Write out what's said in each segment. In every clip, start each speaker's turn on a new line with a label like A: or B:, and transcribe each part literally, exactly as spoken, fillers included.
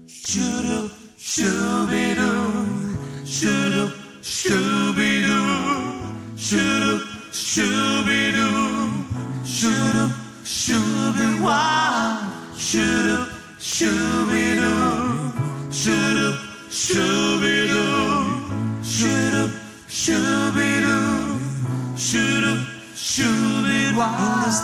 A: Shoo-doo, shoo-be-doo, shoo-doo, shoo-be-doo, shoo-doo, shoo-be-doo, shoo-doo, shoo-be-wah, shoo-doo, shoo-be-doo, shoo-doo, shoo-be-doo, shoo-doo, shoo-be-doo, shoo-doo, shoo-be-wah. In the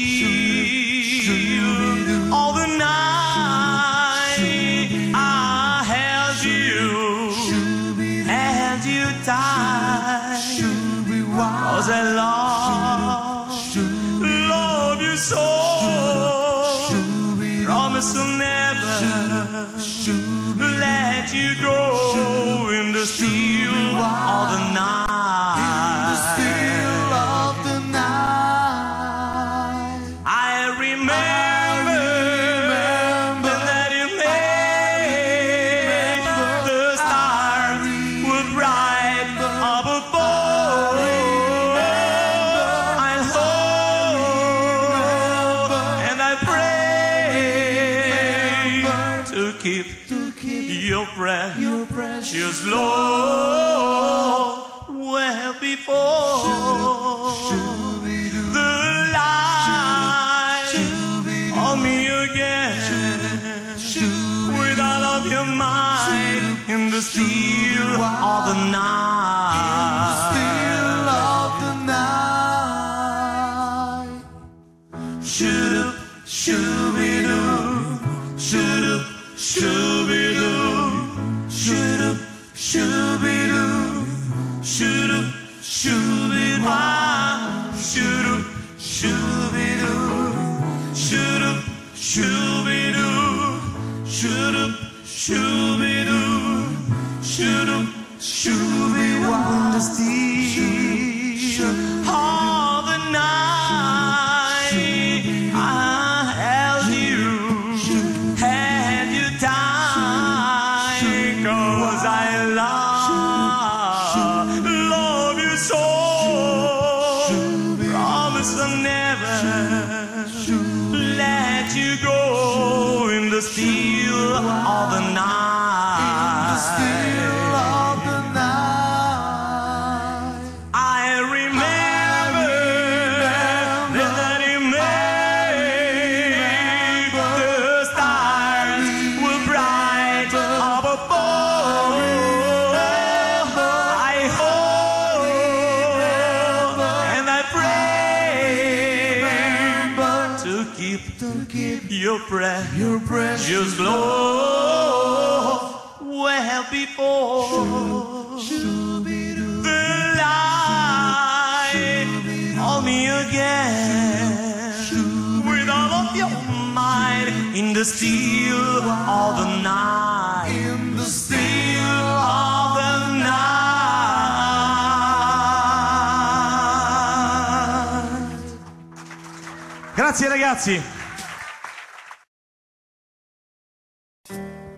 A: still all the night I held you, held you tight, 'cause I love, love you so. Promise to never let you go in the still of the night. In the still of the night, I remember, I remember that you made the stars were bright up above. I hope and I pray to keep, to keep your breath, your precious love well before the light on me again. With all of your might in the still of the night. Still of the night. Shoo-doo, shoo-be-doo, shoo-doo, shoo-be-doo, shoo-doo, shoo-be-doo, shoo-doo, shoo-be-wah, shoo-doo, shoo-be-doo, shoo-doo, shoo-be-doo, shoo-doo, shoo-be-doo, shoo-doo, shoo-be-wah. In the still of the night I held you, held you tight, 'cause I love, love you so. Promise to never let you go in the still of the night. In the still of the night, I remember that you made the stars were bright up above. I hope and I pray to keep, to keep your breath, your precious love well before the light on me again. With all of your might in the still of the night. In the still of the night.
B: Grazie ragazzi.